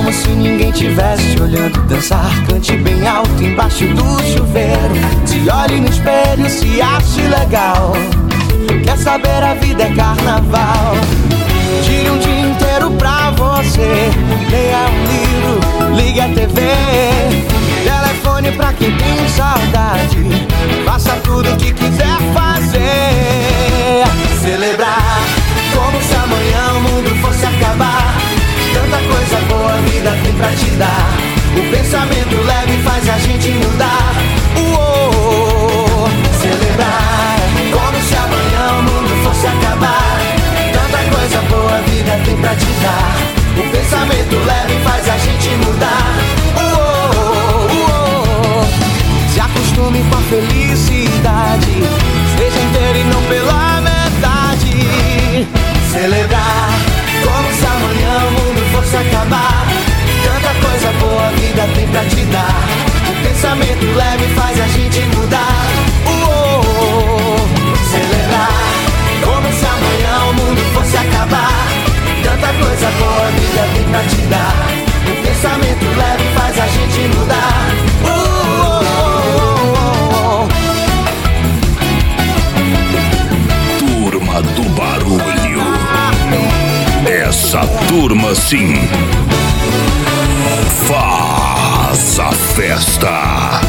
como se ninguém tivesse olhando dançar. Cante bem alto embaixo do chuveiro. Se olhe no espelho, se ache legal. Quer saber, a vida é carnaval. Tire um dia inteiro pra você. Leia um livro, ligue a TV. Telefone pra quem tem saudade. Faça tudo o que quiser fazer. Celebrar como se amanhã o mundo fosse acabar. Tanta coisa boa a vida tem pra te dar. O pensamento leve faz a gente mudar. Celebrar como se amanhã o mundo fosse acabar. Tanta coisa boa a vida tem pra te dar. O pensamento leve faz a gente mudar. Se acostume com a felicidade. Seja inteiro e não pela metade. Celebrar como se amanhã o mundo fosse acabar. Tanta coisa boa a vida tem pra te dar. O pensamento leve faz a gente mudar. Celebrar como se amanhã o mundo fosse acabar. Tanta coisa boa a vida tem pra te dar. O pensamento leve faz a gente mudar. Turma do barulho. Essa turma sim faz a festa.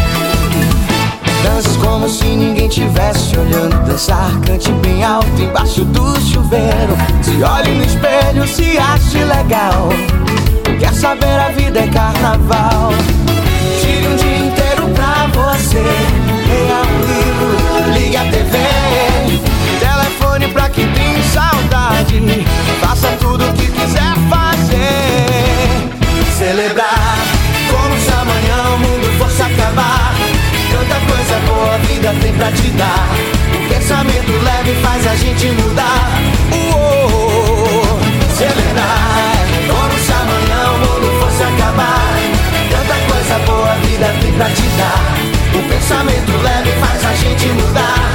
Dance como se ninguém tivesse olhando dançar. Cante bem alto embaixo do chuveiro. Se olhe no espelho, se ache legal. Quer saber, a vida é carnaval. Tire um dia inteiro pra você. Leia um livro, ligue a TV. Telefone pra quem tem saudade. Faça tudo o que quiser fazer. Celebrar como se amanhã o mundo fosse acabar. Tanta coisa boa a vida tem pra te dar. O pensamento leve faz a gente mudar. Celebrar como se amanhã o mundo fosse acabar. Tanta coisa boa a vida tem pra te dar. O pensamento leve faz a gente mudar.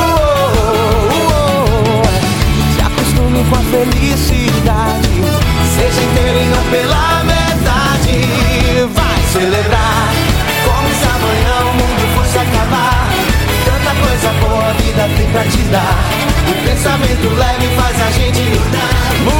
Se acostume com a felicidade. Seja inteiro e não pela metade. Vai celebrar como se amanhã o mundo fosse acabar. Tanta coisa boa a vida tem pra te dar. O pensamento leve faz a gente mudar.